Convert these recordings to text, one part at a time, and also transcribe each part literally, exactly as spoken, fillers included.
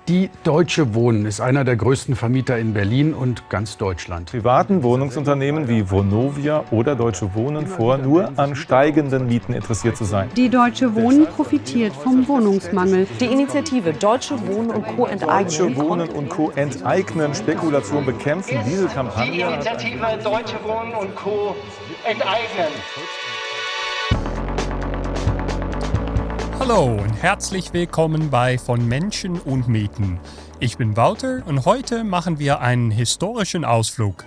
Die Deutsche Wohnen ist einer der größten Vermieter in Berlin und ganz Deutschland. Privaten Wohnungsunternehmen wie Vonovia oder Deutsche Wohnen vor, nur an steigenden Mieten interessiert zu sein. Die Deutsche Wohnen profitiert vom Wohnungsmangel. Die Initiative Deutsche Wohnen und Co. enteignen. Deutsche Wohnen und Co. enteignen, Spekulation bekämpfen. Diese Kampagne. Die Initiative Deutsche Wohnen und Co. enteignen. Hallo und herzlich willkommen bei Von Menschen und Mieten. Ich bin Wouter und heute machen wir einen historischen Ausflug.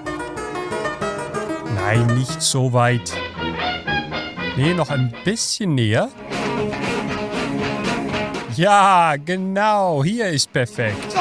Nein, nicht so weit. Nee, noch ein bisschen näher. Ja, genau, hier ist perfekt.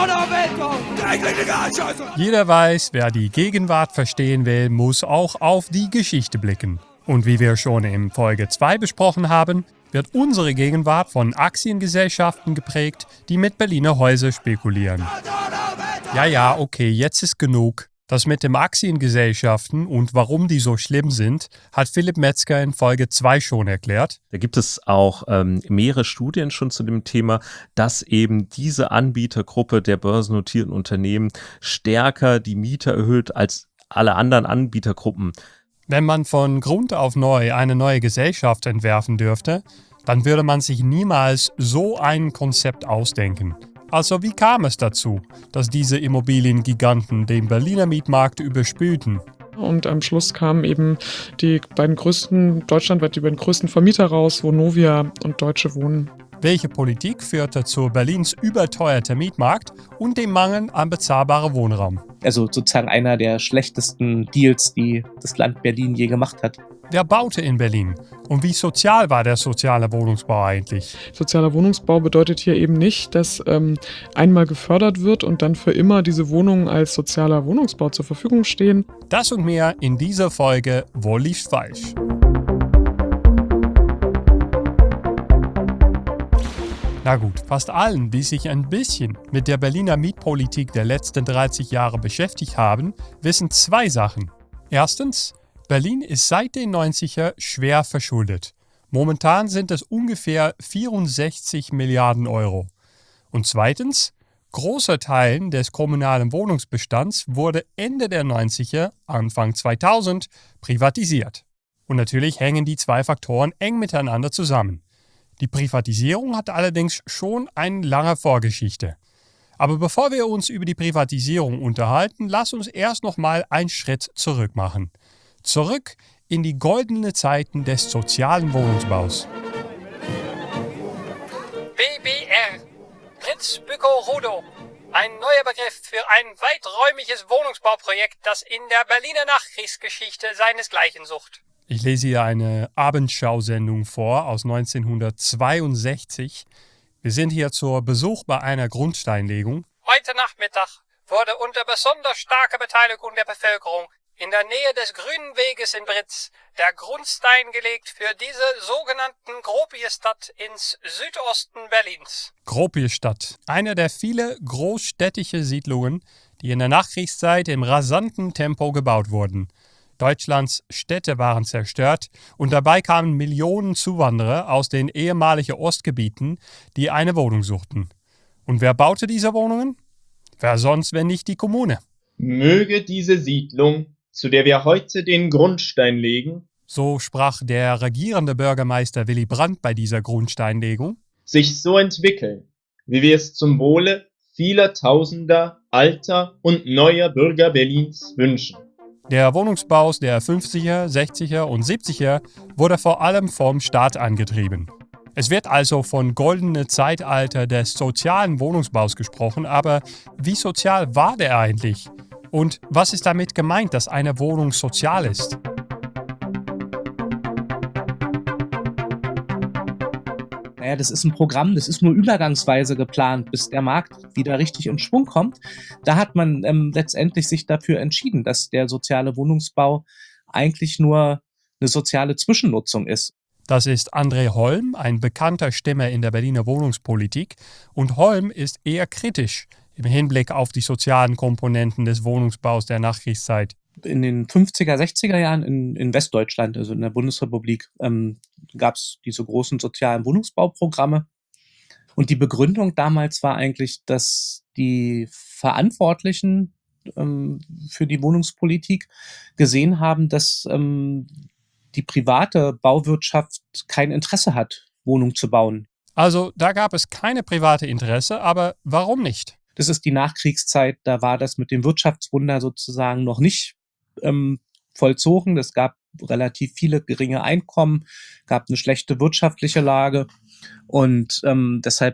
Jeder weiß, wer die Gegenwart verstehen will, muss auch auf die Geschichte blicken. Und wie wir schon in Folge zwei besprochen haben, wird unsere Gegenwart von Aktiengesellschaften geprägt, die mit Berliner Häusern spekulieren. Ja, ja, okay, jetzt ist genug. Das mit den Aktiengesellschaften und warum die so schlimm sind, hat Philipp Metzger in Folge zwei schon erklärt. Da gibt es auch ähm, mehrere Studien schon zu dem Thema, dass eben diese Anbietergruppe der börsennotierten Unternehmen stärker die Miete erhöht als alle anderen Anbietergruppen. Wenn man von Grund auf neu eine neue Gesellschaft entwerfen dürfte, dann würde man sich niemals so ein Konzept ausdenken. Also wie kam es dazu, dass diese Immobiliengiganten den Berliner Mietmarkt überspülten? Und am Schluss kamen eben die beiden größten, deutschlandweit die beiden größten Vermieter raus, Vonovia und Deutsche Wohnen. Welche Politik führte zu Berlins überteuerter Mietmarkt und dem Mangel an bezahlbarem Wohnraum? Also sozusagen einer der schlechtesten Deals, die das Land Berlin je gemacht hat. Wer baute in Berlin? Und wie sozial war der soziale Wohnungsbau eigentlich? Sozialer Wohnungsbau bedeutet hier eben nicht, dass ähm, einmal gefördert wird und dann für immer diese Wohnungen als sozialer Wohnungsbau zur Verfügung stehen. Das und mehr in dieser Folge Wo liegt's falsch? Na gut, fast allen, die sich ein bisschen mit der Berliner Mietpolitik der letzten dreißig Jahre beschäftigt haben, wissen zwei Sachen. Erstens, Berlin ist seit den neunziger schwer verschuldet. Momentan sind es ungefähr vierundsechzig Milliarden Euro. Und zweitens, großer Teil des kommunalen Wohnungsbestands wurde Ende der neunziger, Anfang zweitausend privatisiert. Und natürlich hängen die zwei Faktoren eng miteinander zusammen. Die Privatisierung hat allerdings schon eine lange Vorgeschichte. Aber bevor wir uns über die Privatisierung unterhalten, lass uns erst noch mal einen Schritt zurück machen. Zurück in die goldenen Zeiten des sozialen Wohnungsbaus. B B R, Prinz Bükow-Rudow, ein neuer Begriff für ein weiträumiges Wohnungsbauprojekt, das in der Berliner Nachkriegsgeschichte seinesgleichen sucht. Ich lese hier eine Abendschausendung vor aus neunzehnhundertzweiundsechzig. Wir sind hier zur Besuch bei einer Grundsteinlegung. Heute Nachmittag wurde unter besonders starker Beteiligung der Bevölkerung in der Nähe des Grünen Weges in Britz der Grundstein gelegt für diese sogenannten Gropiusstadt ins Südosten Berlins. Gropiusstadt, eine der vielen großstädtischen Siedlungen, die in der Nachkriegszeit im rasanten Tempo gebaut wurden. Deutschlands Städte waren zerstört und dabei kamen Millionen Zuwanderer aus den ehemaligen Ostgebieten, die eine Wohnung suchten. Und wer baute diese Wohnungen? Wer sonst, wenn nicht die Kommune? Möge diese Siedlung, zu der wir heute den Grundstein legen, so sprach der regierende Bürgermeister Willy Brandt bei dieser Grundsteinlegung, sich so entwickeln, wie wir es zum Wohle vieler Tausender alter und neuer Bürger Berlins wünschen. Der Wohnungsbau der fünfziger, sechziger und siebziger wurde vor allem vom Staat angetrieben. Es wird also von goldenen Zeitalter des sozialen Wohnungsbaus gesprochen, aber wie sozial war der eigentlich? Und was ist damit gemeint, dass eine Wohnung sozial ist? Naja, das ist ein Programm, das ist nur übergangsweise geplant, bis der Markt wieder richtig in Schwung kommt. Da hat man ähm, letztendlich sich dafür entschieden, dass der soziale Wohnungsbau eigentlich nur eine soziale Zwischennutzung ist. Das ist André Holm, ein bekannter Stimme in der Berliner Wohnungspolitik. Und Holm ist eher kritisch im Hinblick auf die sozialen Komponenten des Wohnungsbaus der Nachkriegszeit. In den fünfziger, sechziger Jahren in, in Westdeutschland, also in der Bundesrepublik, ähm, gab es diese großen sozialen Wohnungsbauprogramme. Und die Begründung damals war eigentlich, dass die Verantwortlichen ähm, für die Wohnungspolitik gesehen haben, dass ähm, die private Bauwirtschaft kein Interesse hat, Wohnungen zu bauen. Also da gab es keine private Interesse, aber warum nicht? Das ist die Nachkriegszeit, da war das mit dem Wirtschaftswunder sozusagen noch nicht ähm, vollzogen. Es gab relativ viele geringe Einkommen, gab eine schlechte wirtschaftliche Lage und ähm, deshalb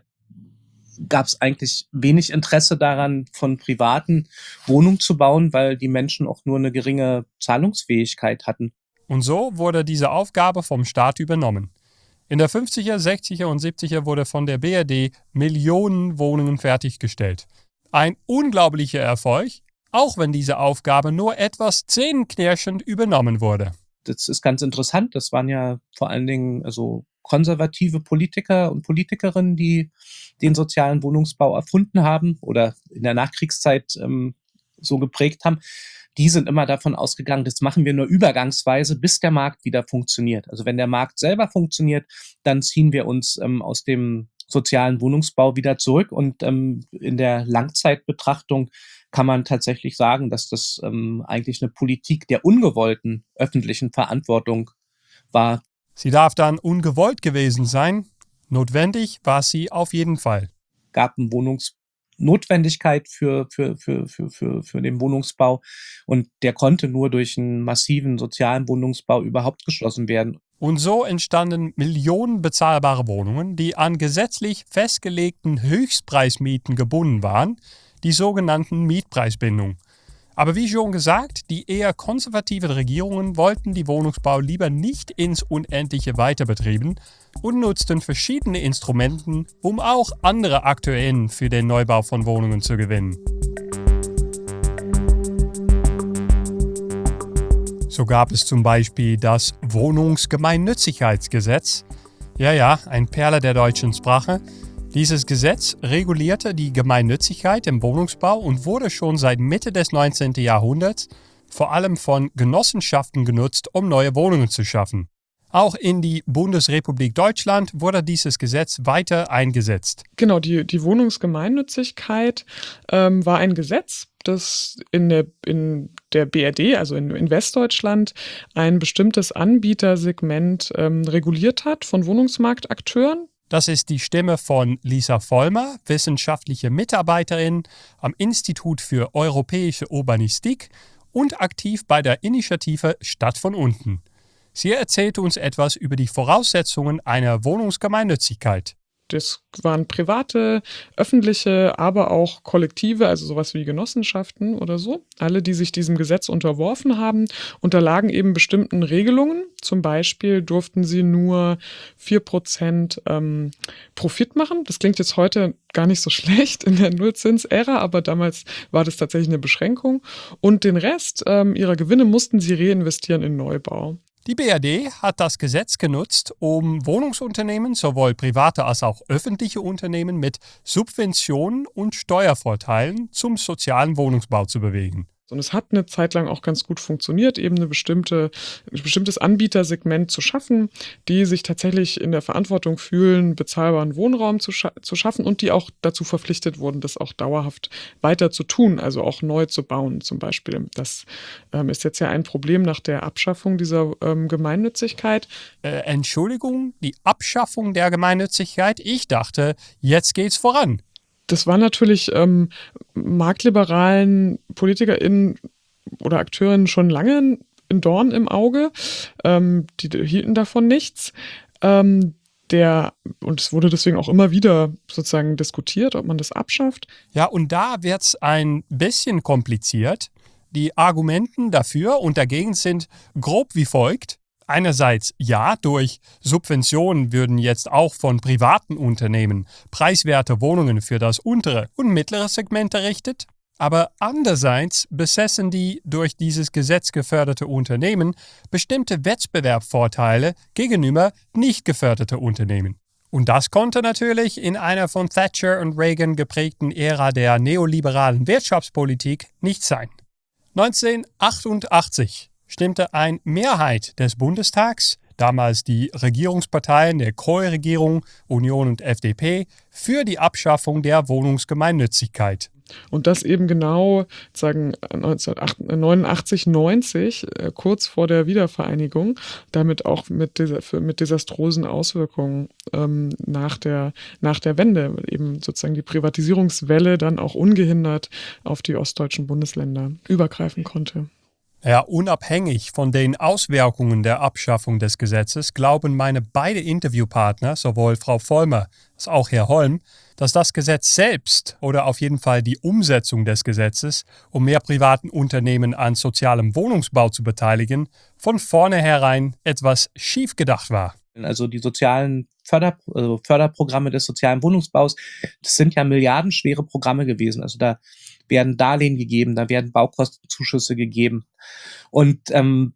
gab es eigentlich wenig Interesse daran, von privaten Wohnungen zu bauen, weil die Menschen auch nur eine geringe Zahlungsfähigkeit hatten. Und so wurde diese Aufgabe vom Staat übernommen. In der fünfziger, sechziger und siebziger wurde von der B R D Millionen Wohnungen fertiggestellt. Ein unglaublicher Erfolg, auch wenn diese Aufgabe nur etwas zähneknirschend übernommen wurde. Das ist ganz interessant. Das waren ja vor allen Dingen also konservative Politiker und Politikerinnen, die den sozialen Wohnungsbau erfunden haben oder in der Nachkriegszeit ähm, so geprägt haben. Die sind immer davon ausgegangen, das machen wir nur übergangsweise, bis der Markt wieder funktioniert. Also wenn der Markt selber funktioniert, dann ziehen wir uns ähm, aus dem sozialen Wohnungsbau wieder zurück. Und ähm, in der Langzeitbetrachtung kann man tatsächlich sagen, dass das ähm, eigentlich eine Politik der ungewollten öffentlichen Verantwortung war. Sie darf dann ungewollt gewesen sein. Notwendig war sie auf jeden Fall. Gab einen Wohnungs Notwendigkeit für, für, für, für, für, für den Wohnungsbau und der konnte nur durch einen massiven sozialen Wohnungsbau überhaupt geschlossen werden. Und so entstanden Millionen bezahlbare Wohnungen, die an gesetzlich festgelegten Höchstpreismieten gebunden waren, die sogenannten Mietpreisbindung. Aber wie schon gesagt, die eher konservativen Regierungen wollten die Wohnungsbau lieber nicht ins Unendliche weiter betreiben und nutzten verschiedene Instrumente, um auch andere Akteurinnen für den Neubau von Wohnungen zu gewinnen. So gab es zum Beispiel das Wohnungsgemeinnützigkeitsgesetz. Ja, ja, ein Perle der deutschen Sprache. Dieses Gesetz regulierte die Gemeinnützigkeit im Wohnungsbau und wurde schon seit Mitte des neunzehnten Jahrhunderts vor allem von Genossenschaften genutzt, um neue Wohnungen zu schaffen. Auch in die Bundesrepublik Deutschland wurde dieses Gesetz weiter eingesetzt. Genau, die, die Wohnungsgemeinnützigkeit ähm, war ein Gesetz, das in der, in der B R D, also in, in Westdeutschland, ein bestimmtes Anbietersegment ähm, reguliert hat von Wohnungsmarktakteuren. Das ist die Stimme von Lisa Vollmer, wissenschaftliche Mitarbeiterin am Institut für Europäische Urbanistik und aktiv bei der Initiative Stadt von unten. Sie erzählt uns etwas über die Voraussetzungen einer Wohnungsgemeinnützigkeit. Das waren private, öffentliche, aber auch Kollektive, also sowas wie Genossenschaften oder so. Alle, die sich diesem Gesetz unterworfen haben, unterlagen eben bestimmten Regelungen. Zum Beispiel durften sie nur vier Prozent ähm, Profit machen. Das klingt jetzt heute gar nicht so schlecht in der Nullzinsära, aber damals war das tatsächlich eine Beschränkung. Und den Rest ähm, ihrer Gewinne mussten sie reinvestieren in Neubau. Die B R D hat das Gesetz genutzt, um Wohnungsunternehmen, sowohl private als auch öffentliche Unternehmen, mit Subventionen und Steuervorteilen zum sozialen Wohnungsbau zu bewegen. Und es hat eine Zeit lang auch ganz gut funktioniert, eben eine bestimmte, ein bestimmtes Anbietersegment zu schaffen, die sich tatsächlich in der Verantwortung fühlen, bezahlbaren Wohnraum zu, scha- zu schaffen und die auch dazu verpflichtet wurden, das auch dauerhaft weiter zu tun, also auch neu zu bauen zum Beispiel. Das ähm, ist jetzt ja ein Problem nach der Abschaffung dieser ähm, Gemeinnützigkeit. Äh, Entschuldigung, die Abschaffung der Gemeinnützigkeit? Ich dachte, jetzt geht's voran. Das war natürlich ähm, marktliberalen PolitikerInnen oder AkteurInnen schon lange ein Dorn im Auge. Ähm, die hielten davon nichts. Ähm, der, und es wurde deswegen auch immer wieder sozusagen diskutiert, ob man das abschafft. Ja, und da wird's ein bisschen kompliziert. Die Argumenten dafür und dagegen sind grob wie folgt. Einerseits ja, durch Subventionen würden jetzt auch von privaten Unternehmen preiswerte Wohnungen für das untere und mittlere Segment errichtet. Aber andererseits besessen die durch dieses Gesetz geförderte Unternehmen bestimmte Wettbewerbsvorteile gegenüber nicht geförderten Unternehmen. Und das konnte natürlich in einer von Thatcher und Reagan geprägten Ära der neoliberalen Wirtschaftspolitik nicht sein. neunzehnhundertachtundachtzig stimmte eine Mehrheit des Bundestags damals die Regierungsparteien der Kohl-Regierung, Union und F D P, für die Abschaffung der Wohnungsgemeinnützigkeit. Und das eben genau sagen neunzehnhundertneunundachtzig, neunzig, äh, kurz vor der Wiedervereinigung, damit auch mit, desa- mit desaströsen Auswirkungen ähm, nach, der, nach der Wende, eben sozusagen die Privatisierungswelle dann auch ungehindert auf die ostdeutschen Bundesländer übergreifen konnte. Ja, unabhängig von den Auswirkungen der Abschaffung des Gesetzes glauben meine beiden Interviewpartner, sowohl Frau Vollmer als auch Herr Holm, dass das Gesetz selbst oder auf jeden Fall die Umsetzung des Gesetzes, um mehr privaten Unternehmen an sozialem Wohnungsbau zu beteiligen, von vornherein etwas schief gedacht war. Also die sozialen Förder, also Förderprogramme des sozialen Wohnungsbaus, das sind ja milliardenschwere Programme gewesen. Also da werden Darlehen gegeben, da werden Baukostenzuschüsse gegeben und ähm,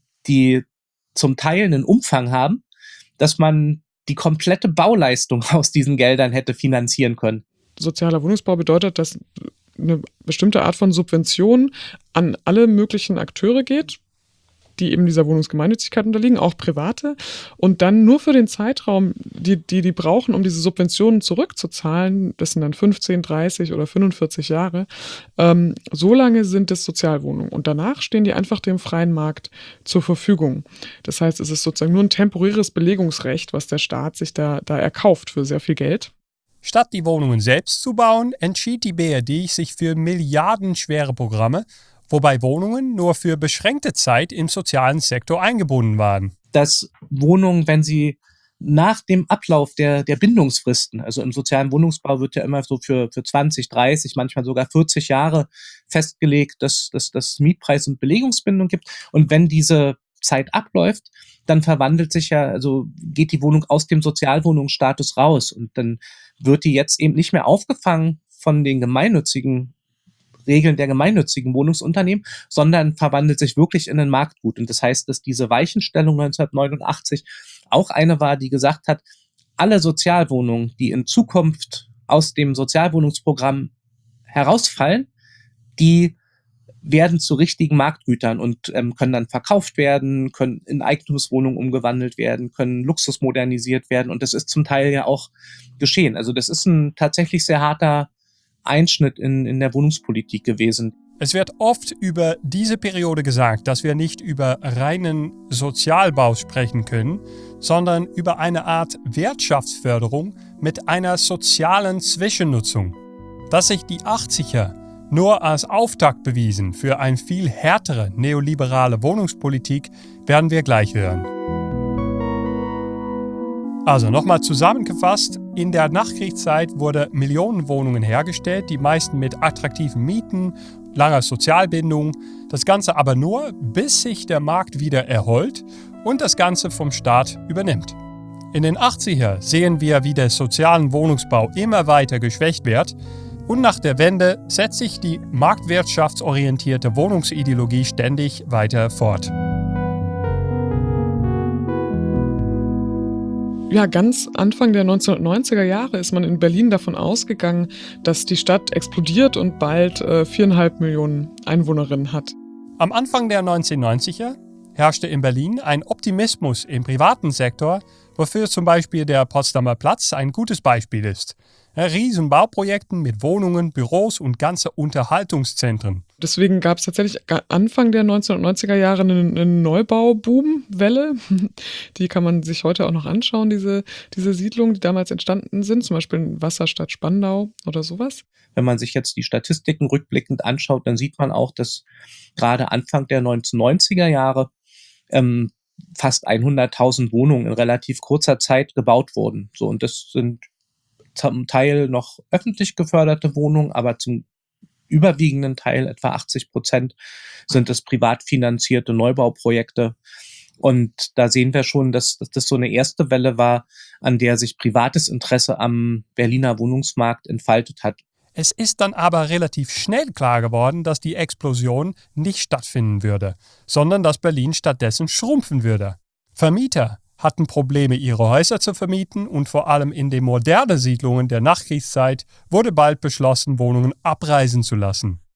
die zum Teil einen Umfang haben, dass man die komplette Bauleistung aus diesen Geldern hätte finanzieren können. Sozialer Wohnungsbau bedeutet, dass eine bestimmte Art von Subvention an alle möglichen Akteure geht, die eben dieser Wohnungsgemeinnützigkeit unterliegen, auch private, und dann nur für den Zeitraum, die die, die brauchen, um diese Subventionen zurückzuzahlen, das sind dann fünfzehn, dreißig oder fünfundvierzig Jahre, ähm, so lange sind es Sozialwohnungen. Und danach stehen die einfach dem freien Markt zur Verfügung. Das heißt, es ist sozusagen nur ein temporäres Belegungsrecht, was der Staat sich da, da erkauft für sehr viel Geld. Statt die Wohnungen selbst zu bauen, entschied die B R D sich für milliardenschwere Programme, wobei Wohnungen nur für beschränkte Zeit im sozialen Sektor eingebunden waren. Dass Wohnungen, wenn sie nach dem Ablauf der, der Bindungsfristen, also im sozialen Wohnungsbau wird ja immer so für, für zwanzig, dreißig, manchmal sogar vierzig Jahre festgelegt, dass es dass, dass Mietpreis- und Belegungsbindung gibt. Und wenn diese Zeit abläuft, dann verwandelt sich ja, also geht die Wohnung aus dem Sozialwohnungsstatus raus und dann wird die jetzt eben nicht mehr aufgefangen von den gemeinnützigen Regeln der gemeinnützigen Wohnungsunternehmen, sondern verwandelt sich wirklich in ein Marktgut. Und das heißt, dass diese Weichenstellung neunzehnhundertneunundachtzig auch eine war, die gesagt hat, alle Sozialwohnungen, die in Zukunft aus dem Sozialwohnungsprogramm herausfallen, die werden zu richtigen Marktgütern und ähm, können dann verkauft werden, können in Eigentumswohnungen umgewandelt werden, können luxusmodernisiert werden. Und das ist zum Teil ja auch geschehen. Also das ist ein tatsächlich sehr harter Einschnitt in, in der Wohnungspolitik gewesen. Es wird oft über diese Periode gesagt, dass wir nicht über reinen Sozialbau sprechen können, sondern über eine Art Wirtschaftsförderung mit einer sozialen Zwischennutzung. Dass sich die achtziger nur als Auftakt bewiesen für eine viel härtere neoliberale Wohnungspolitik, werden wir gleich hören. Also nochmal zusammengefasst, in der Nachkriegszeit wurde Millionen Wohnungen hergestellt, die meisten mit attraktiven Mieten, langer Sozialbindung, das Ganze aber nur, bis sich der Markt wieder erholt und das Ganze vom Staat übernimmt. In den achtziger sehen wir, wie der soziale Wohnungsbau immer weiter geschwächt wird und nach der Wende setzt sich die marktwirtschaftsorientierte Wohnungsideologie ständig weiter fort. Ja, ganz Anfang der neunzehnhundertneunziger Jahre ist man in Berlin davon ausgegangen, dass die Stadt explodiert und bald äh, viereinhalb Millionen Einwohnerinnen hat. Am Anfang der neunzehnhundertneunziger herrschte in Berlin ein Optimismus im privaten Sektor, wofür zum Beispiel der Potsdamer Platz ein gutes Beispiel ist. Riesen Bauprojekten mit Wohnungen, Büros und ganze Unterhaltungszentren. Deswegen gab es tatsächlich Anfang der neunzehnhundertneunziger Jahre eine, eine Neubau-Boom-Welle. Die kann man sich heute auch noch anschauen, diese, diese Siedlungen, die damals entstanden sind, zum Beispiel in Wasserstadt Spandau oder sowas. Wenn man sich jetzt die Statistiken rückblickend anschaut, dann sieht man auch, dass gerade Anfang der neunzehnhundertneunziger Jahre ähm, fast hunderttausend Wohnungen in relativ kurzer Zeit gebaut wurden. So, und das sind zum Teil noch öffentlich geförderte Wohnungen, aber zum überwiegenden Teil, etwa achtzig Prozent, sind es privat finanzierte Neubauprojekte. Und da sehen wir schon, dass, dass das so eine erste Welle war, an der sich privates Interesse am Berliner Wohnungsmarkt entfaltet hat. Es ist dann aber relativ schnell klar geworden, dass die Explosion nicht stattfinden würde, sondern dass Berlin stattdessen schrumpfen würde. Vermieter hatten Probleme, ihre Häuser zu vermieten und vor allem in den modernen Siedlungen der Nachkriegszeit wurde bald beschlossen, Wohnungen abreißen zu lassen.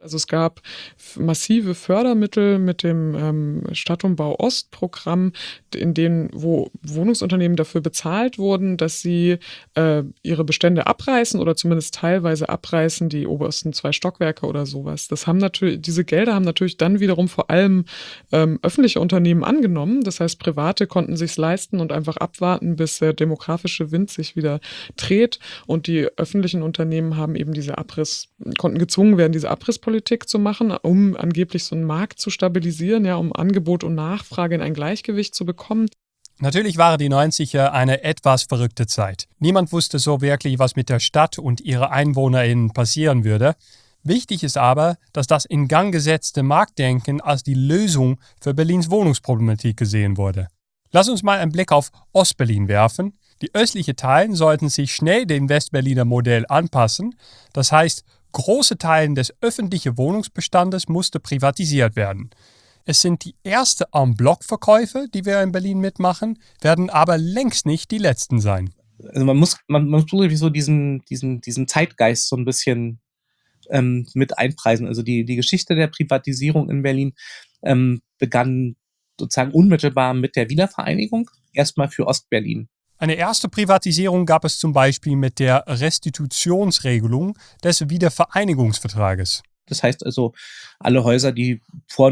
Also es gab massive Fördermittel mit dem ähm, Stadtumbau Ost-Programm, in denen, wo Wohnungsunternehmen dafür bezahlt wurden, dass sie äh, ihre Bestände abreißen oder zumindest teilweise abreißen, die obersten zwei Stockwerke oder sowas. Das haben natürlich, diese Gelder haben natürlich dann wiederum vor allem ähm, öffentliche Unternehmen angenommen. Das heißt, Private konnten sich's leisten und einfach abwarten, bis der demografische Wind sich wieder dreht. Und die öffentlichen Unternehmen haben eben diese Abriss, konnten gezwungen werden, diese Abrisspolitik zu machen, um angeblich so einen Markt zu stabilisieren, ja, um Angebot und Nachfrage in ein Gleichgewicht zu bekommen. Natürlich waren die neunziger eine etwas verrückte Zeit. Niemand wusste so wirklich, was mit der Stadt und ihre EinwohnerInnen passieren würde. Wichtig ist aber, dass das in Gang gesetzte Marktdenken als die Lösung für Berlins Wohnungsproblematik gesehen wurde. Lass uns mal einen Blick auf Ostberlin werfen. Die östlichen Teile sollten sich schnell dem Westberliner Modell anpassen. Das heißt, große Teile des öffentlichen Wohnungsbestandes mussten privatisiert werden. Es sind die ersten En-Bloc-Verkäufe, die wir in Berlin mitmachen, werden aber längst nicht die letzten sein. Also man muss, man, man muss wirklich so diesen, diesen, diesen Zeitgeist so ein bisschen ähm, mit einpreisen. Also die, die Geschichte der Privatisierung in Berlin ähm, begann sozusagen unmittelbar mit der Wiedervereinigung, erstmal für Ostberlin. Eine erste Privatisierung gab es zum Beispiel mit der Restitutionsregelung des Wiedervereinigungsvertrages. Das heißt also, alle Häuser, die vor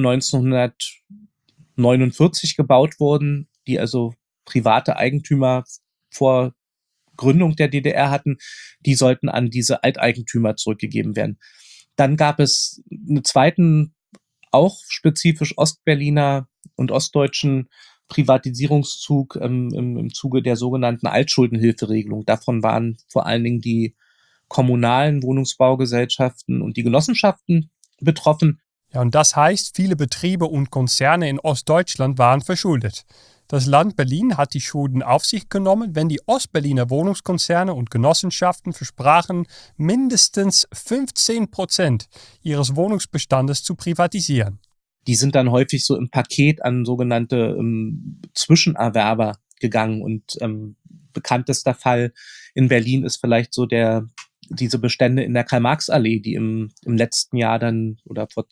neunzehnhundertneunundvierzig gebaut wurden, die also private Eigentümer vor Gründung der D D R hatten, die sollten an diese Alteigentümer zurückgegeben werden. Dann gab es einen zweiten, auch spezifisch Ostberliner und ostdeutschen Privatisierungszug ähm, im, im Zuge der sogenannten Altschuldenhilferegelung. Davon waren vor allen Dingen die kommunalen Wohnungsbaugesellschaften und die Genossenschaften betroffen. Ja, und das heißt, viele Betriebe und Konzerne in Ostdeutschland waren verschuldet. Das Land Berlin hat die Schulden auf sich genommen, wenn die Ostberliner Wohnungskonzerne und Genossenschaften versprachen, mindestens fünfzehn Prozent ihres Wohnungsbestandes zu privatisieren. Die sind dann häufig so im Paket an sogenannte ähm, Zwischenerwerber gegangen. Und ähm, bekanntester Fall in Berlin ist vielleicht so der diese Bestände in der Karl-Marx-Allee, die im, im letzten Jahr dann oder vor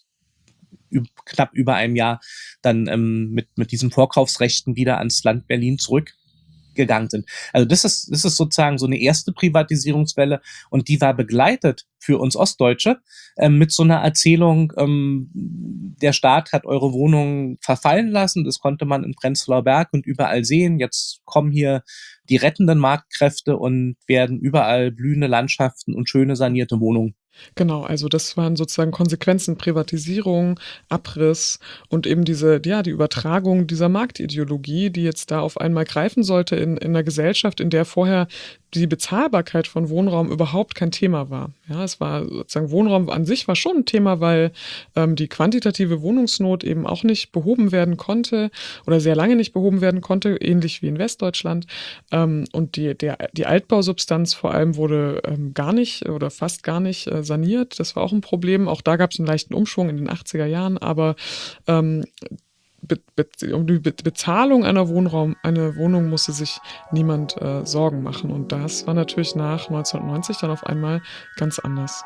üb, knapp über einem Jahr dann ähm, mit, mit diesen Vorkaufsrechten wieder ans Land Berlin zurückgegangen sind. Also das ist, das ist sozusagen so eine erste Privatisierungswelle und die war begleitet für uns Ostdeutsche ähm, mit so einer Erzählung, ähm, der Staat hat eure Wohnungen verfallen lassen, das konnte man in Prenzlauer Berg und überall sehen, jetzt kommen hier die rettenden Marktkräfte und werden überall blühende Landschaften und schöne sanierte Wohnungen. Genau, also das waren sozusagen Konsequenzen, Privatisierung, Abriss und eben diese, ja, die Übertragung dieser Marktideologie, die jetzt da auf einmal greifen sollte in, in einer Gesellschaft, in der vorher die Bezahlbarkeit von Wohnraum überhaupt kein Thema war. Ja, es war sozusagen Wohnraum an sich war schon ein Thema, weil ähm, die quantitative Wohnungsnot eben auch nicht behoben werden konnte oder sehr lange nicht behoben werden konnte, ähnlich wie in Westdeutschland. Ähm, und die, der, die Altbausubstanz vor allem wurde ähm, gar nicht oder fast gar nicht äh, saniert. Das war auch ein Problem. Auch da gab es einen leichten Umschwung in den achtziger Jahren, aber ähm, Be- be- um die Be- Bezahlung einer Wohnraum, einer Wohnung musste sich niemand äh, Sorgen machen. Und das war natürlich nach neunzehnhundertneunzig dann auf einmal ganz anders.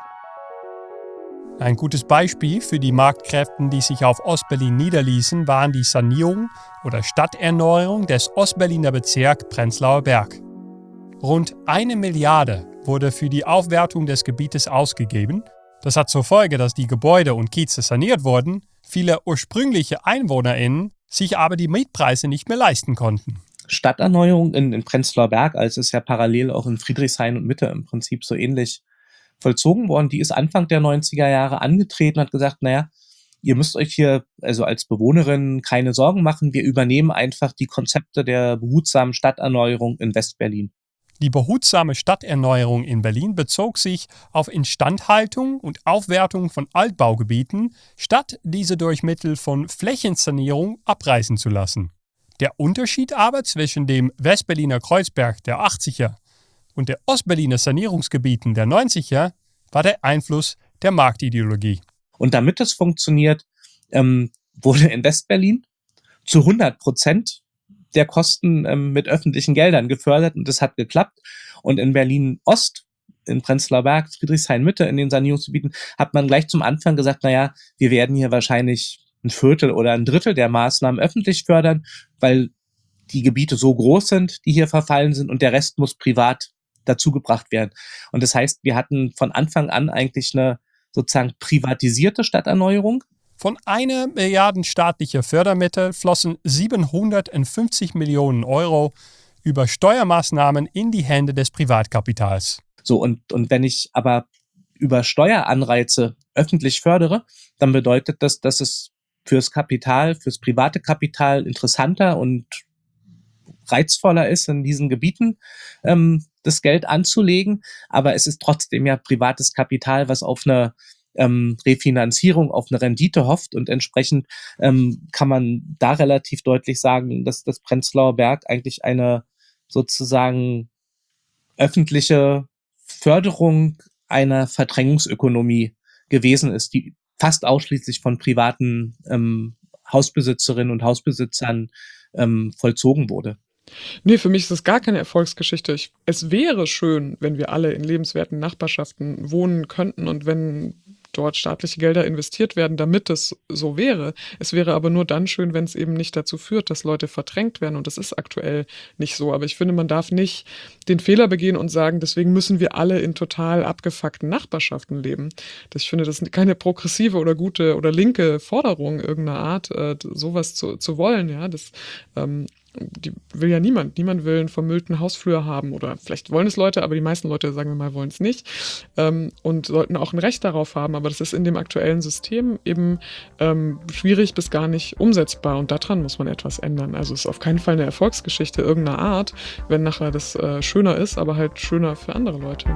Ein gutes Beispiel für die Marktkräfte, die sich auf Ostberlin niederließen, waren die Sanierung oder Stadterneuerung des Ostberliner Bezirks Prenzlauer Berg. Rund eine Milliarde wurde für die Aufwertung des Gebietes ausgegeben. Das hat zur Folge, dass die Gebäude und Kieze saniert wurden, viele ursprüngliche EinwohnerInnen sich aber die Mietpreise nicht mehr leisten konnten. Stadterneuerung in, in Prenzlauer Berg, als es ja parallel auch in Friedrichshain und Mitte im Prinzip so ähnlich vollzogen worden, die ist Anfang der neunziger Jahre angetreten und hat gesagt, naja, ihr müsst euch hier also als Bewohnerin keine Sorgen machen, wir übernehmen einfach die Konzepte der behutsamen Stadterneuerung in Westberlin. Die behutsame Stadterneuerung in Berlin bezog sich auf Instandhaltung und Aufwertung von Altbaugebieten, statt diese durch Mittel von Flächensanierung abreißen zu lassen. Der Unterschied aber zwischen dem Westberliner Kreuzberg der achtziger und der Ostberliner Sanierungsgebieten der neunziger war der Einfluss der Marktideologie. Und damit das funktioniert, ähm, wurde in Westberlin zu hundert Prozent der Kosten ähm, mit öffentlichen Geldern gefördert und das hat geklappt. Und in Berlin-Ost in Prenzlauer Berg, Friedrichshain-Mitte, in den Sanierungsgebieten, hat man gleich zum Anfang gesagt, naja, wir werden hier wahrscheinlich ein Viertel oder ein Drittel der Maßnahmen öffentlich fördern, weil die Gebiete so groß sind, die hier verfallen sind, und der Rest muss privat dazugebracht werden. Und das heißt, wir hatten von Anfang an eigentlich eine sozusagen privatisierte Stadterneuerung. Von einer Milliarde staatlicher Fördermittel flossen siebenhundertfünfzig Millionen Euro über Steuermaßnahmen in die Hände des Privatkapitals. So, und, und wenn ich aber über Steueranreize öffentlich fördere, dann bedeutet das, dass es fürs Kapital, fürs private Kapital interessanter und reizvoller ist, in diesen Gebieten ähm, das Geld anzulegen. Aber es ist trotzdem ja privates Kapital, was auf eine ähm, Refinanzierung, auf eine Rendite hofft. Und entsprechend ähm, kann man da relativ deutlich sagen, dass das Prenzlauer Berg eigentlich eine sozusagen öffentliche Förderung einer Verdrängungsökonomie gewesen ist, die fast ausschließlich von privaten ähm, Hausbesitzerinnen und Hausbesitzern ähm, vollzogen wurde. Nee, für mich ist das gar keine Erfolgsgeschichte. Ich, es wäre schön, wenn wir alle in lebenswerten Nachbarschaften wohnen könnten und wenn dort staatliche Gelder investiert werden, damit es so wäre. Es wäre aber nur dann schön, wenn es eben nicht dazu führt, dass Leute verdrängt werden, und das ist aktuell nicht so. Aber ich finde, man darf nicht den Fehler begehen und sagen, deswegen müssen wir alle in total abgefuckten Nachbarschaften leben. Das, ich finde, das ist keine progressive oder gute oder linke Forderung irgendeiner Art, äh, sowas zu, zu wollen. Ja, das ähm, die will ja niemand. Niemand will einen vermüllten Hausflur haben, oder vielleicht wollen es Leute, aber die meisten Leute, sagen wir mal, wollen es nicht ähm, und sollten auch ein Recht darauf haben. Aber das ist in dem aktuellen System eben ähm, schwierig bis gar nicht umsetzbar, und daran muss man etwas ändern. Also es ist auf keinen Fall eine Erfolgsgeschichte irgendeiner Art, wenn nachher das äh, schöner ist, aber halt schöner für andere Leute.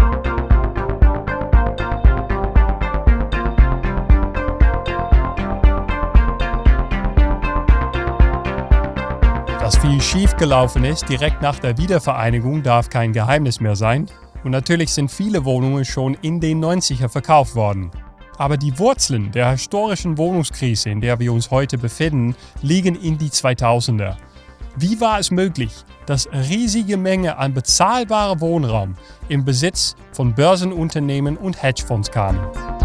Dass viel schiefgelaufen ist direkt nach der Wiedervereinigung, darf kein Geheimnis mehr sein. Und natürlich sind viele Wohnungen schon in den neunziger verkauft worden. Aber die Wurzeln der historischen Wohnungskrise, in der wir uns heute befinden, liegen in die zweitausender. Wie war es möglich, dass riesige Menge an bezahlbarem Wohnraum im Besitz von Börsenunternehmen und Hedgefonds kamen?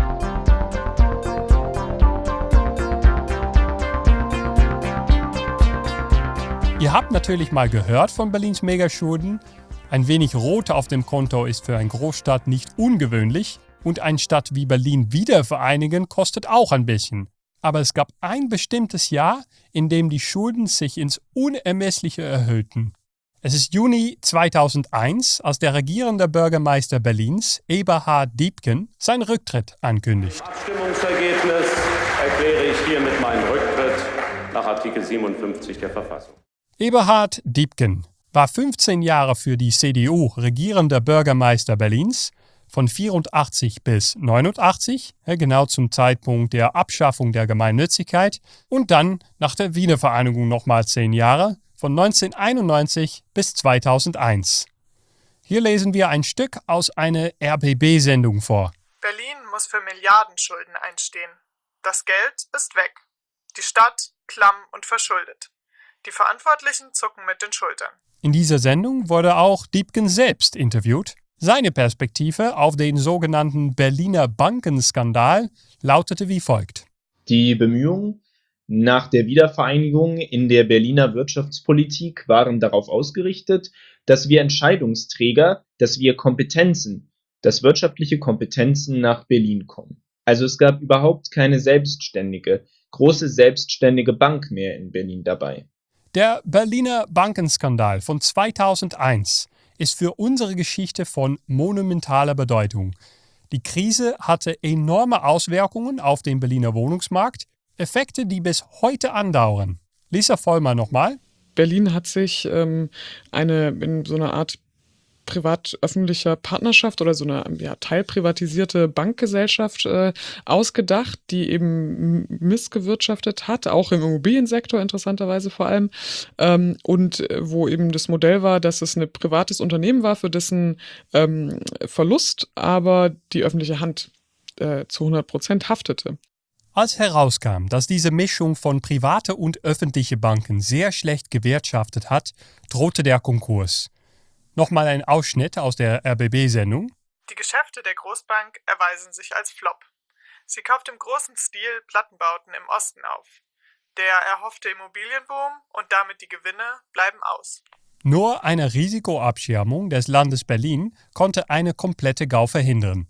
Ihr habt natürlich mal gehört von Berlins Megaschulden. Ein wenig Rot auf dem Konto ist für eine Großstadt nicht ungewöhnlich, und eine Stadt wie Berlin wiedervereinigen kostet auch ein bisschen. Aber es gab ein bestimmtes Jahr, in dem die Schulden sich ins Unermessliche erhöhten. Es ist Juni zweitausendeins, als der regierende Bürgermeister Berlins, Eberhard Diepgen, seinen Rücktritt ankündigt. Abstimmungsergebnis erkläre ich hiermit meinen Rücktritt nach Artikel siebenundfünfzig der Verfassung. Eberhard Diepgen war fünfzehn Jahre für die C D U regierender Bürgermeister Berlins, von vierundachtzig bis neunundachtzig, genau zum Zeitpunkt der Abschaffung der Gemeinnützigkeit, und dann nach der Wiedervereinigung nochmal zehn Jahre, von neunzehnhunderteinundneunzig bis zweitausendeins. Hier lesen wir ein Stück aus einer R B B-Sendung vor. Berlin muss für Milliardenschulden einstehen. Das Geld ist weg. Die Stadt klamm und verschuldet. Die Verantwortlichen zucken mit den Schultern. In dieser Sendung wurde auch Diepgen selbst interviewt. Seine Perspektive auf den sogenannten Berliner Bankenskandal lautete wie folgt. Die Bemühungen nach der Wiedervereinigung in der Berliner Wirtschaftspolitik waren darauf ausgerichtet, dass wir Entscheidungsträger, dass wir Kompetenzen, dass wirtschaftliche Kompetenzen nach Berlin kommen. Also es gab überhaupt keine selbstständige, große selbstständige Bank mehr in Berlin dabei. Der Berliner Bankenskandal von zweitausendeins ist für unsere Geschichte von monumentaler Bedeutung. Die Krise hatte enorme Auswirkungen auf den Berliner Wohnungsmarkt, Effekte, die bis heute andauern. Lisa Vollmer nochmal. Berlin hat sich ähm, eine in so einer Art privat-öffentlicher Partnerschaft oder so eine ja, teilprivatisierte Bankgesellschaft äh, ausgedacht, die eben missgewirtschaftet hat, auch im Immobiliensektor interessanterweise vor allem, ähm, und äh, wo eben das Modell war, dass es ein privates Unternehmen war, für dessen ähm, Verlust aber die öffentliche Hand äh, zu hundert Prozent haftete. Als herauskam, dass diese Mischung von private und öffentliche Banken sehr schlecht gewirtschaftet hat, drohte der Konkurs. Nochmal ein Ausschnitt aus der R B B-Sendung. Die Geschäfte der Großbank erweisen sich als Flop. Sie kauft im großen Stil Plattenbauten im Osten auf. Der erhoffte Immobilienboom und damit die Gewinne bleiben aus. Nur eine Risikoabschirmung des Landes Berlin konnte eine komplette Gau verhindern.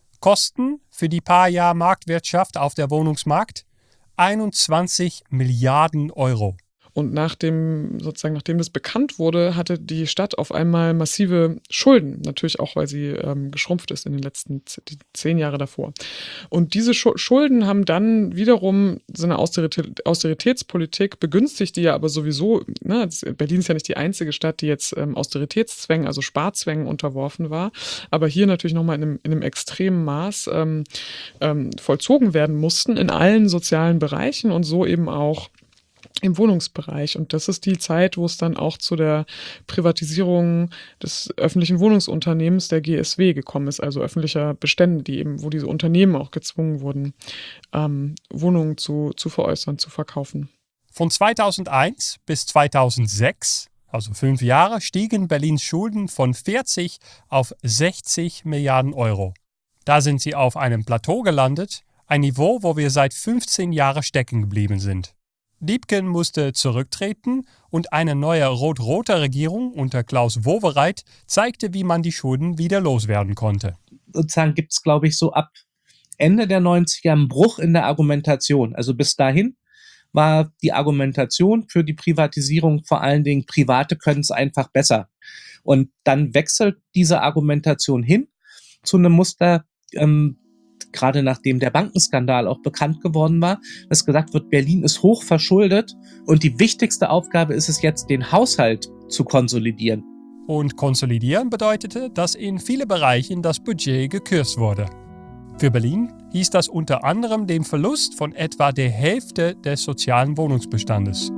Kosten für die paar Jahre Marktwirtschaft auf der Wohnungsmarkt? einundzwanzig Milliarden Euro. Und nach dem, sozusagen, nachdem das bekannt wurde, hatte die Stadt auf einmal massive Schulden. Natürlich auch, weil sie ähm, geschrumpft ist in den letzten z- die zehn Jahre davor. Und diese Schu- Schulden haben dann wiederum so eine Austeritä- Austeritätspolitik begünstigt, die ja aber sowieso, ne, Berlin ist ja nicht die einzige Stadt, die jetzt ähm, Austeritätszwängen, also Sparzwängen unterworfen war, aber hier natürlich nochmal in einem, in einem extremen Maß ähm, ähm, vollzogen werden mussten in allen sozialen Bereichen und so eben auch im Wohnungsbereich. Und das ist die Zeit, wo es dann auch zu der Privatisierung des öffentlichen Wohnungsunternehmens der G S W gekommen ist, also öffentlicher Bestände, die eben, wo diese Unternehmen auch gezwungen wurden, ähm, Wohnungen zu, zu veräußern, zu verkaufen. Von zweitausendeins bis zweitausendsechs, also fünf Jahre, stiegen Berlins Schulden von vierzig auf sechzig Milliarden Euro. Da sind sie auf einem Plateau gelandet, ein Niveau, wo wir seit fünfzehn Jahren stecken geblieben sind. Liebken musste zurücktreten und eine neue rot-rote Regierung unter Klaus Wowereit zeigte, wie man die Schulden wieder loswerden konnte. Sozusagen gibt es, glaube ich, so ab Ende der neunziger einen Bruch in der Argumentation. Also bis dahin war die Argumentation für die Privatisierung vor allen Dingen, Private können es einfach besser. Und dann wechselt diese Argumentation hin zu einem Muster, ähm, gerade nachdem der Bankenskandal auch bekannt geworden war, dass gesagt wird, Berlin ist hoch verschuldet und die wichtigste Aufgabe ist es jetzt, den Haushalt zu konsolidieren. Und konsolidieren bedeutete, dass in vielen Bereichen das Budget gekürzt wurde. Für Berlin hieß das unter anderem den Verlust von etwa der Hälfte des sozialen Wohnungsbestandes.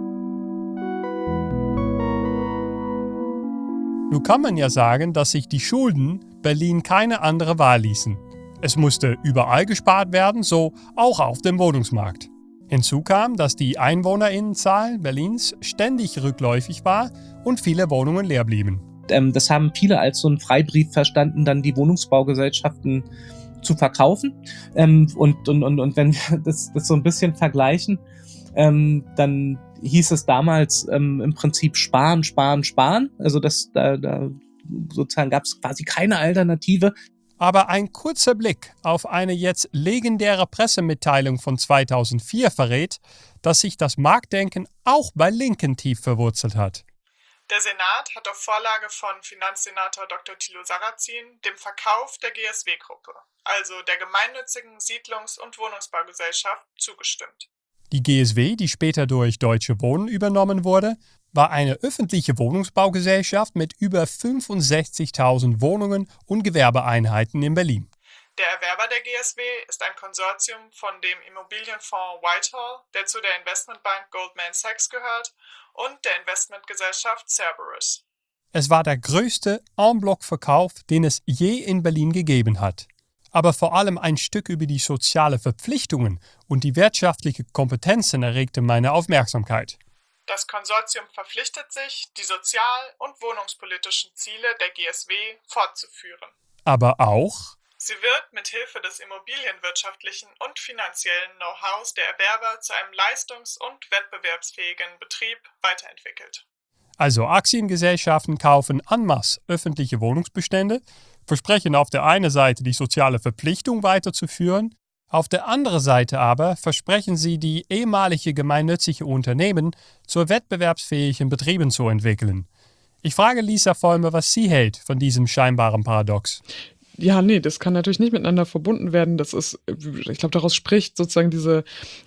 Nun kann man ja sagen, dass sich die Schulden Berlin keine andere Wahl ließen. Es musste überall gespart werden, so auch auf dem Wohnungsmarkt. Hinzu kam, dass die Einwohnerinnenzahl Berlins ständig rückläufig war und viele Wohnungen leer blieben. Ähm, das haben viele als so einen Freibrief verstanden, dann die Wohnungsbaugesellschaften zu verkaufen. Ähm, und, und, und, und wenn wir das, das so ein bisschen vergleichen, ähm, dann hieß es damals ähm, im Prinzip sparen, sparen, sparen. Also das, da, da sozusagen gab es quasi keine Alternative. Aber ein kurzer Blick auf eine jetzt legendäre Pressemitteilung von zweitausendvier verrät, dass sich das Marktdenken auch bei Linken tief verwurzelt hat. Der Senat hat auf Vorlage von Finanzsenator Doktor Thilo Sarrazin dem Verkauf der G S W-Gruppe, also der gemeinnützigen Siedlungs- und Wohnungsbaugesellschaft, zugestimmt. Die G S W, die später durch Deutsche Wohnen übernommen wurde, war eine öffentliche Wohnungsbaugesellschaft mit über fünfundsechzigtausend Wohnungen und Gewerbeeinheiten in Berlin. Der Erwerber der G S W ist ein Konsortium von dem Immobilienfonds Whitehall, der zu der Investmentbank Goldman Sachs gehört, und der Investmentgesellschaft Cerberus. Es war der größte En-Bloc-Verkauf, den es je in Berlin gegeben hat. Aber vor allem ein Stück über die sozialen Verpflichtungen und die wirtschaftlichen Kompetenzen erregte meine Aufmerksamkeit. Das Konsortium verpflichtet sich, die sozial- und wohnungspolitischen Ziele der G S W fortzuführen. Aber auch: Sie wird mit Hilfe des immobilienwirtschaftlichen und finanziellen Know-hows der Erwerber zu einem leistungs- und wettbewerbsfähigen Betrieb weiterentwickelt. Also Aktiengesellschaften kaufen en masse öffentliche Wohnungsbestände, versprechen auf der einen Seite die soziale Verpflichtung weiterzuführen, auf der anderen Seite aber versprechen sie, die ehemalige gemeinnützige Unternehmen zu wettbewerbsfähigen Betrieben zu entwickeln. Ich frage Lisa Vollmer, was sie hält von diesem scheinbaren Paradox. Ja, nee, das kann natürlich nicht miteinander verbunden werden. Das ist, ich glaube, daraus spricht sozusagen diese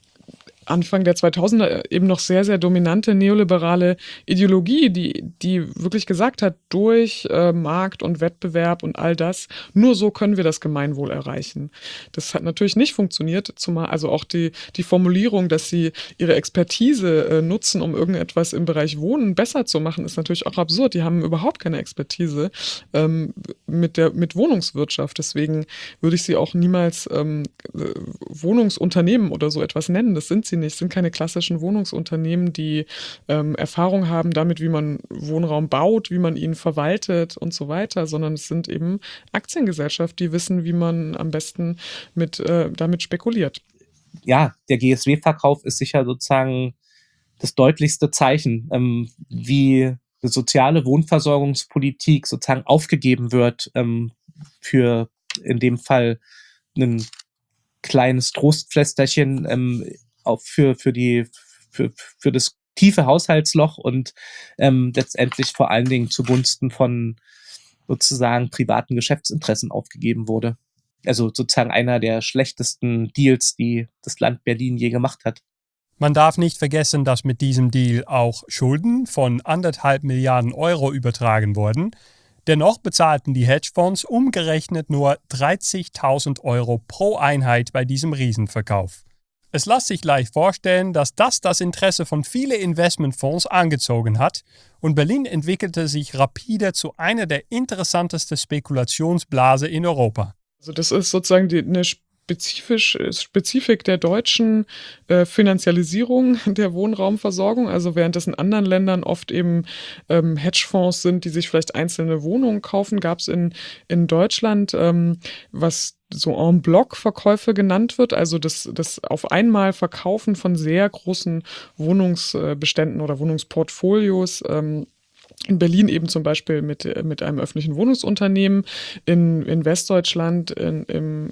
Anfang der zweitausender eben noch sehr, sehr dominante neoliberale Ideologie, die, die wirklich gesagt hat, durch äh, Markt und Wettbewerb und all das, nur so können wir das Gemeinwohl erreichen. Das hat natürlich nicht funktioniert, zumal also auch die, die Formulierung, dass sie ihre Expertise äh, nutzen, um irgendetwas im Bereich Wohnen besser zu machen, ist natürlich auch absurd. Die haben überhaupt keine Expertise ähm, mit der mit Wohnungswirtschaft. Deswegen würde ich sie auch niemals ähm, Wohnungsunternehmen oder so etwas nennen. Das sind sie sie nicht, sind keine klassischen Wohnungsunternehmen, die ähm, Erfahrung haben damit, wie man Wohnraum baut, wie man ihn verwaltet und so weiter, sondern es sind eben Aktiengesellschaften, die wissen, wie man am besten mit, äh, damit spekuliert. Ja, der G S W-Verkauf ist sicher sozusagen das deutlichste Zeichen, ähm, wie eine soziale Wohnversorgungspolitik sozusagen aufgegeben wird ähm, für in dem Fall ein kleines Trostpflästerchen ähm, auch für, für, die, für, für das tiefe Haushaltsloch und ähm, letztendlich vor allen Dingen zugunsten von sozusagen privaten Geschäftsinteressen aufgegeben wurde. Also sozusagen einer der schlechtesten Deals, die das Land Berlin je gemacht hat. Man darf nicht vergessen, dass mit diesem Deal auch Schulden von anderthalb Milliarden Euro übertragen wurden. Dennoch bezahlten die Hedgefonds umgerechnet nur dreißigtausend Euro pro Einheit bei diesem Riesenverkauf. Es lässt sich leicht vorstellen, dass das das Interesse von vielen Investmentfonds angezogen hat und Berlin entwickelte sich rapide zu einer der interessantesten Spekulationsblase in Europa. Also das ist sozusagen die, eine spezifisch, Spezifik der deutschen äh, Finanzialisierung der Wohnraumversorgung. Also während es in anderen Ländern oft eben ähm, Hedgefonds sind, die sich vielleicht einzelne Wohnungen kaufen, gab es in, in Deutschland, ähm, was so en bloc Verkäufe genannt wird, also das, das auf einmal Verkaufen von sehr großen Wohnungsbeständen oder Wohnungsportfolios. Ähm, In Berlin eben zum Beispiel mit, mit einem öffentlichen Wohnungsunternehmen, in, in Westdeutschland, in, im,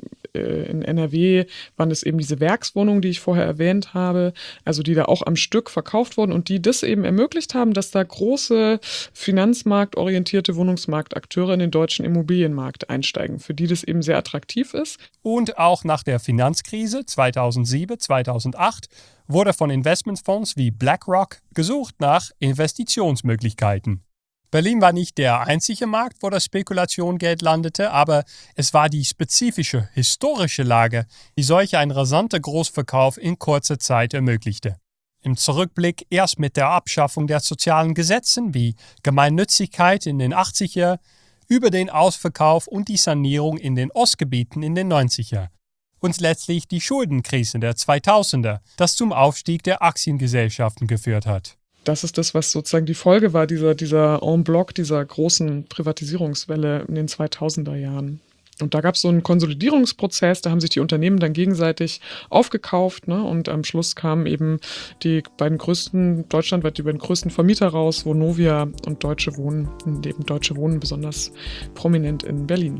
in N R W waren es eben diese Werkswohnungen, die ich vorher erwähnt habe, also die da auch am Stück verkauft wurden und die das eben ermöglicht haben, dass da große finanzmarktorientierte Wohnungsmarktakteure in den deutschen Immobilienmarkt einsteigen, für die das eben sehr attraktiv ist. Und auch nach der Finanzkrise zweitausendsieben, zweitausendacht wurde von Investmentfonds wie BlackRock gesucht nach Investitionsmöglichkeiten. Berlin war nicht der einzige Markt, wo das Spekulationgeld landete, aber es war die spezifische historische Lage, die solch ein rasanter Großverkauf in kurzer Zeit ermöglichte. Im Zurückblick erst mit der Abschaffung der sozialen Gesetzen wie Gemeinnützigkeit in den achtziger, über den Ausverkauf und die Sanierung in den Ostgebieten in den neunziger. Und letztlich die Schuldenkrise der zweitausender, das zum Aufstieg der Aktiengesellschaften geführt hat. Das ist das, was sozusagen die Folge war, dieser, dieser en bloc, dieser großen Privatisierungswelle in den zweitausender Jahren. Und da gab es so einen Konsolidierungsprozess, da haben sich die Unternehmen dann gegenseitig aufgekauft, ne? Und am Schluss kamen eben die beiden größten, deutschlandweit die beiden größten Vermieter raus, Vonovia und Deutsche Wohnen, neben Deutsche Wohnen besonders prominent in Berlin.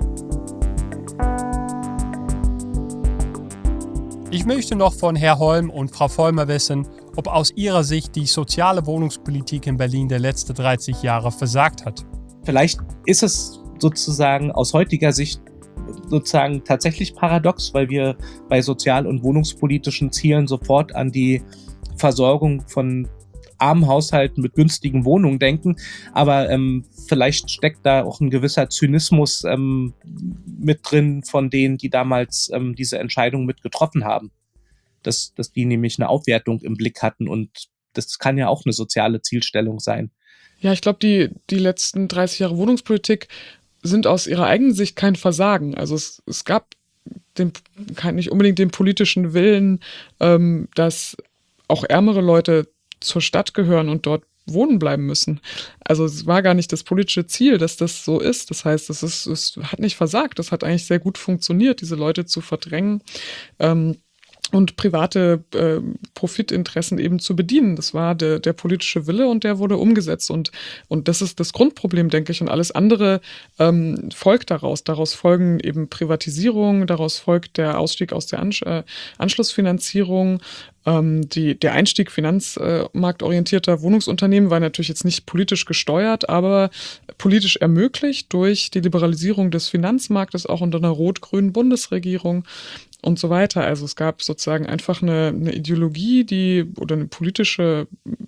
Ich möchte noch von Herr Holm und Frau Vollmer wissen, ob aus Ihrer Sicht die soziale Wohnungspolitik in Berlin der letzten dreißig Jahre versagt hat. Vielleicht ist es sozusagen aus heutiger Sicht sozusagen tatsächlich paradox, weil wir bei sozial- und wohnungspolitischen Zielen sofort an die Versorgung von armen Haushalten mit günstigen Wohnungen denken. Aber ähm, vielleicht steckt da auch ein gewisser Zynismus ähm, mit drin von denen, die damals ähm, diese Entscheidung mit getroffen haben. Dass, dass die nämlich eine Aufwertung im Blick hatten und das kann ja auch eine soziale Zielstellung sein. Ja, ich glaube, die, die letzten dreißig Jahre Wohnungspolitik sind aus ihrer eigenen Sicht kein Versagen. Also es, es gab den, nicht unbedingt den politischen Willen, ähm, dass auch ärmere Leute zur Stadt gehören und dort wohnen bleiben müssen. Also es war gar nicht das politische Ziel, dass das so ist. Das heißt, es, ist, es hat nicht versagt. Das hat eigentlich sehr gut funktioniert, diese Leute zu verdrängen. Ähm, und private äh, Profitinteressen eben zu bedienen. Das war der, der politische Wille und der wurde umgesetzt. Und, und das ist das Grundproblem, denke ich. Und alles andere ähm, folgt daraus. Daraus folgen eben Privatisierung, daraus folgt der Ausstieg aus der Ansch- äh, Anschlussfinanzierung. Ähm, die, der Einstieg finanzmarktorientierter Wohnungsunternehmen war natürlich jetzt nicht politisch gesteuert, aber politisch ermöglicht durch die Liberalisierung des Finanzmarktes, auch unter einer rot-grünen Bundesregierung. Und so weiter. Also es gab sozusagen einfach eine, eine Ideologie, die oder eine politische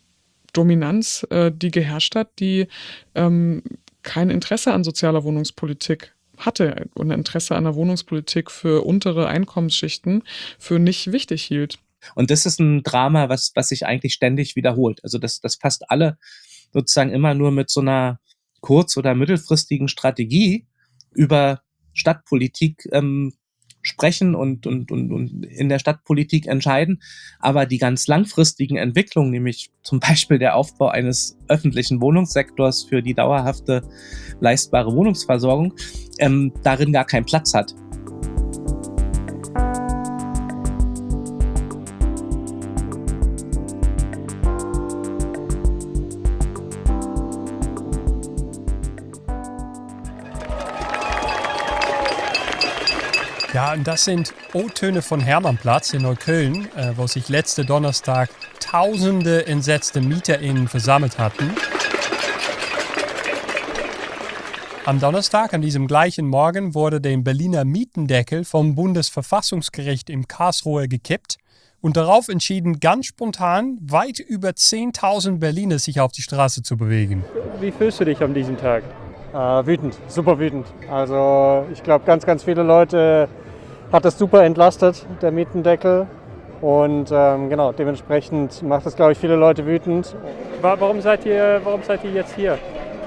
Dominanz, äh, die geherrscht hat, die ähm, kein Interesse an sozialer Wohnungspolitik hatte und ein Interesse an einer Wohnungspolitik für untere Einkommensschichten für nicht wichtig hielt. Und das ist ein Drama, was, was sich eigentlich ständig wiederholt. Also das, das fast alle sozusagen immer nur mit so einer kurz- oder mittelfristigen Strategie über Stadtpolitik ähm, sprechen und, und, und, und in der Stadtpolitik entscheiden. Aber die ganz langfristigen Entwicklungen, nämlich zum Beispiel der Aufbau eines öffentlichen Wohnungssektors für die dauerhafte leistbare Wohnungsversorgung, ähm, darin gar keinen Platz hat. Ja, und das sind O-Töne von Hermannplatz in Neukölln, äh, wo sich letzte Donnerstag tausende entsetzte MieterInnen versammelt hatten. Am Donnerstag, an diesem gleichen Morgen, wurde der Berliner Mietendeckel vom Bundesverfassungsgericht in Karlsruhe gekippt und darauf entschieden, ganz spontan weit über zehntausend Berliner sich auf die Straße zu bewegen. Wie fühlst du dich an diesem Tag? Äh, wütend, super wütend. Also ich glaube, ganz, ganz viele Leute hat das super entlastet, der Mietendeckel. Und ähm, genau, dementsprechend macht das, glaube ich, viele Leute wütend. Warum seid ihr, warum seid ihr jetzt hier?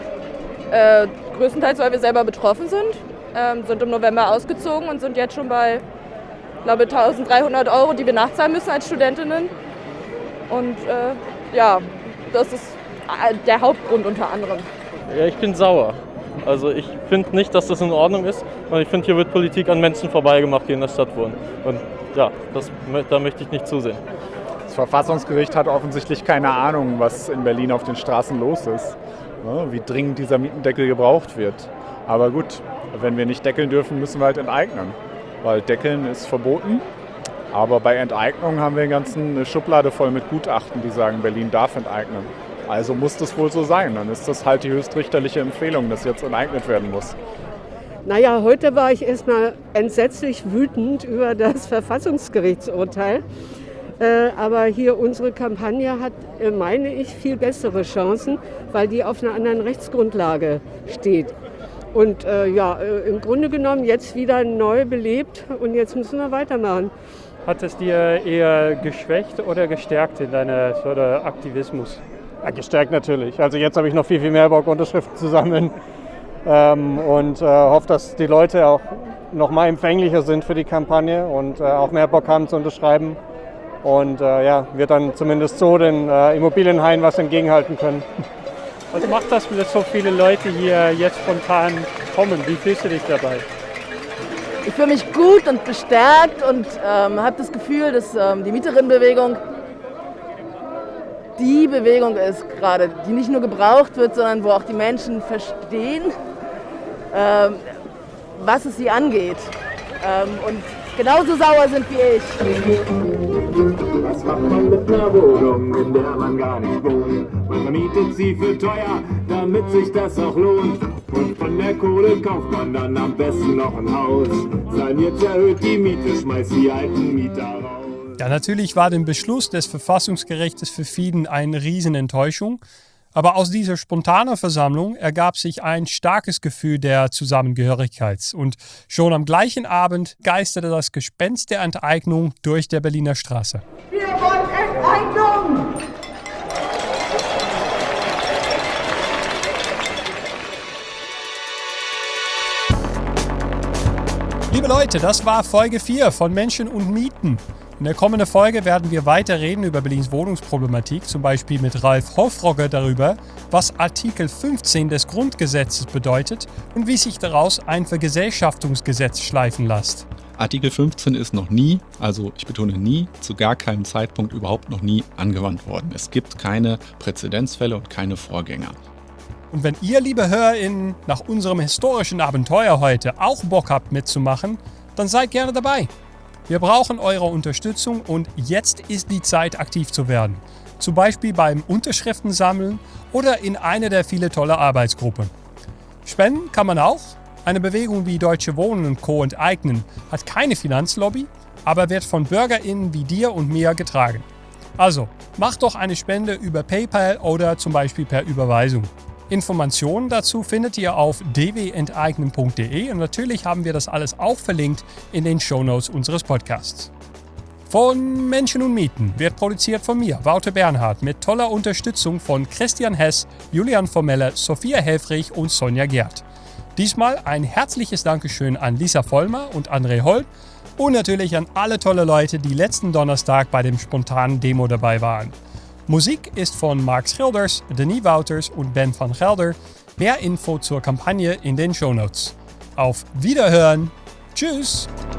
Äh, größtenteils, weil wir selber betroffen sind. Ähm, sind im November ausgezogen und sind jetzt schon bei, glaube ich, dreizehnhundert Euro, die wir nachzahlen müssen als Studentinnen. Und äh, ja, das ist der Hauptgrund unter anderem. Ja, ich bin sauer. Also ich finde nicht, dass das in Ordnung ist. Und ich finde, hier wird Politik an Menschen vorbeigemacht, die in der Stadt wohnen. Und ja, das, da möchte ich nicht zusehen. Das Verfassungsgericht hat offensichtlich keine Ahnung, was in Berlin auf den Straßen los ist. Wie dringend dieser Mietendeckel gebraucht wird. Aber gut, wenn wir nicht deckeln dürfen, müssen wir halt enteignen. Weil deckeln ist verboten. Aber bei Enteignung haben wir eine ganze Schublade voll mit Gutachten, die sagen, Berlin darf enteignen. Also muss das wohl so sein. Dann ist das halt die höchstrichterliche Empfehlung, dass jetzt enteignet werden muss. Naja, heute war ich erstmal entsetzlich wütend über das Verfassungsgerichtsurteil. Äh, aber hier unsere Kampagne hat, äh, meine ich, viel bessere Chancen, weil die auf einer anderen Rechtsgrundlage steht. Und äh, ja, äh, im Grunde genommen jetzt wieder neu belebt und jetzt müssen wir weitermachen. Hat es dir eher geschwächt oder gestärkt in deinem so Aktivismus? Ja, gestärkt natürlich. Also jetzt habe ich noch viel, viel mehr Bock, Unterschriften zu sammeln ähm, und äh, hoffe, dass die Leute auch noch mal empfänglicher sind für die Kampagne und äh, auch mehr Bock haben zu unterschreiben. Und äh, ja, wir dann zumindest so den äh, Immobilienhaien was entgegenhalten können. Was macht das, dass so viele Leute hier jetzt spontan kommen? Wie fühlst du dich dabei? Ich fühle mich gut und bestärkt und ähm, habe das Gefühl, dass ähm, die Mieterinnenbewegung die Bewegung ist gerade, die nicht nur gebraucht wird, sondern wo auch die Menschen verstehen, ähm, was es sie angeht. Ähm, und genauso sauer sind wie ich. Was macht man mit einer Wohnung, in der man gar nicht wohnt? Man vermietet sie für teuer, damit sich das auch lohnt. Und von der Kohle kauft man dann am besten noch ein Haus. Saniert, erhöht die Miete, schmeißt die alten Mieter raus. Ja, natürlich war der Beschluss des Verfassungsgerichtes für viele eine Riesenenttäuschung. Aber aus dieser spontanen Versammlung ergab sich ein starkes Gefühl der Zusammengehörigkeit. Und schon am gleichen Abend geisterte das Gespenst der Enteignung durch der Berliner Straße. Wir wollen Enteignung! Liebe Leute, das war Folge vier von Menschen und Mieten. In der kommenden Folge werden wir weiter reden über Berlins Wohnungsproblematik, zum Beispiel mit Ralf Hofrogge darüber, was Artikel fünfzehn des Grundgesetzes bedeutet und wie sich daraus ein Vergesellschaftungsgesetz schleifen lässt. Artikel fünfzehn ist noch nie, also ich betone nie, zu gar keinem Zeitpunkt überhaupt noch nie angewandt worden. Es gibt keine Präzedenzfälle und keine Vorgänger. Und wenn ihr, liebe HörerInnen, nach unserem historischen Abenteuer heute auch Bock habt mitzumachen, dann seid gerne dabei. Wir brauchen eure Unterstützung und jetzt ist die Zeit, aktiv zu werden. Zum Beispiel beim Unterschriften sammeln oder in einer der vielen tolle Arbeitsgruppen. Spenden kann man auch. Eine Bewegung wie Deutsche Wohnen und Co. enteignen hat keine Finanzlobby, aber wird von BürgerInnen wie dir und mir getragen. Also, macht doch eine Spende über PayPal oder zum Beispiel per Überweisung. Informationen dazu findet ihr auf d w enteignen punkt d e und natürlich haben wir das alles auch verlinkt in den Shownotes unseres Podcasts. Von Menschen und Mieten wird produziert von mir, Wouter Bernhard, mit toller Unterstützung von Christian Hess, Julian Formelle, Sophia Helfrich und Sonja Gerd. Diesmal ein herzliches Dankeschön an Lisa Vollmer und André Holl Und natürlich an alle tolle Leute, die letzten Donnerstag bei dem spontanen Demo dabei waren. Musik ist von Mark Schilders, Denis Wouters und Ben van Gelder. Mehr Info zur Kampagne in den Shownotes. Auf Wiederhören! Tschüss!